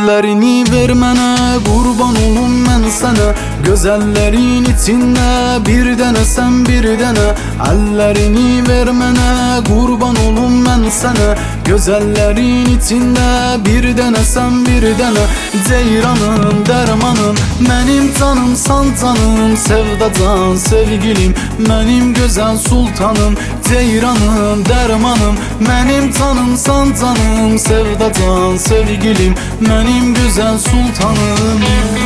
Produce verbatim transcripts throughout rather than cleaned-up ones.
Əllərini ver mənə, qurban olum mən sənə. Gözəllərin içində bir dənə sən, bir dənə. Əllərini ver mənə, qurban olum mən sənə. Gözəllərin içində bir dənə sən, bir dənə. Ceyranım, dərmanım, mənim canımsan canım. Sevdacan, sevgilim, mənim gözəl sultanım. Ceyranım, dərmanım, mənim canımsan canım. Sevdacan, sevgilim, mənim gözəl sultanım.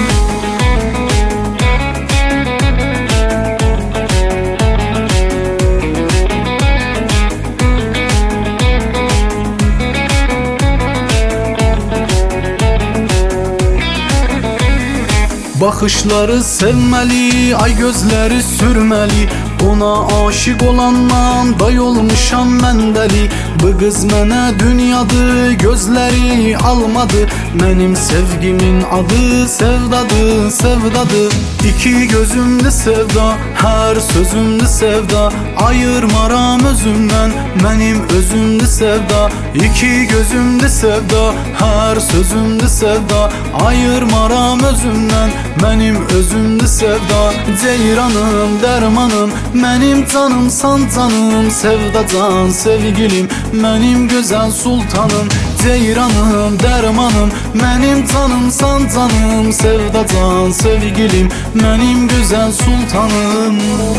Baxışları sevməli, ay gözləri sürməli. Ona aşık olandan day olmuşam mən dəli. Bu qız mənə dünyadı, gözləri almadı. Mənim sevgimin adı sevdadı, sevdadı. İki gözümdü sevda, hər sözümdü sevda. Ayırmaram özümdən, mənim özümdü sevda. İki gözümdü sevda, hər sözümdü sevda. Ayırmaram özümdən, mənim özümdü sevda. Ceyranım, dərmanım, mənim canımsan canım. Sevdacan, sevgilim, mənim gözəl sultanım. Ceyranım, dərmanım, mənim canımsan canım. Sevdacan, sevgilim, mənim gözəl sultanım.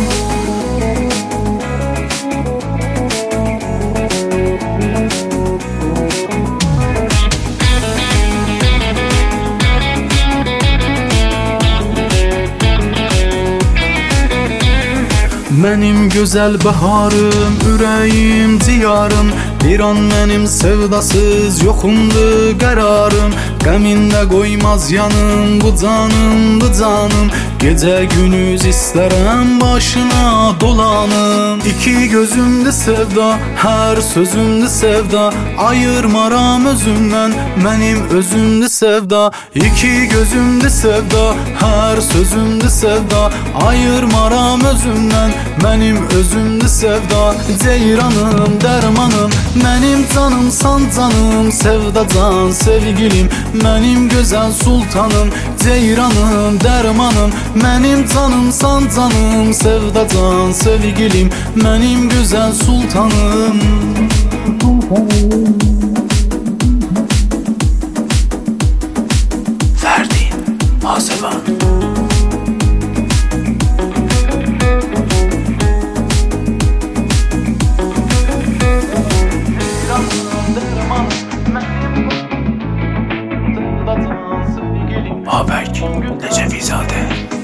Mənim gözəl baharım, ürəyim, diyarım. Bir an mənim sevdasız yoxumdu qərarım. Qəmində qoymaz yanım, bu canım, bu canım. Gecə günüz istərəm başına dolanım. İki gözümdü sevda, hər sözümdü sevda. Ayırmaram özümdən, mənim özümdü sevda. İki gözümdü sevda, hər sözümdü sevda. Ayırmaram özümdən, mənim özümdü sevda. Ceyranım, dərmanım, mənim canımsan canım. Sevdacan, sevgilim, mənim gözəl sultanım. Ceyranım, dərmanım, mənim canımsan canım. Sevdacan, sevgilim, mənim gözəl sultanım. Ferdin Haseban. Babək Necəfizade.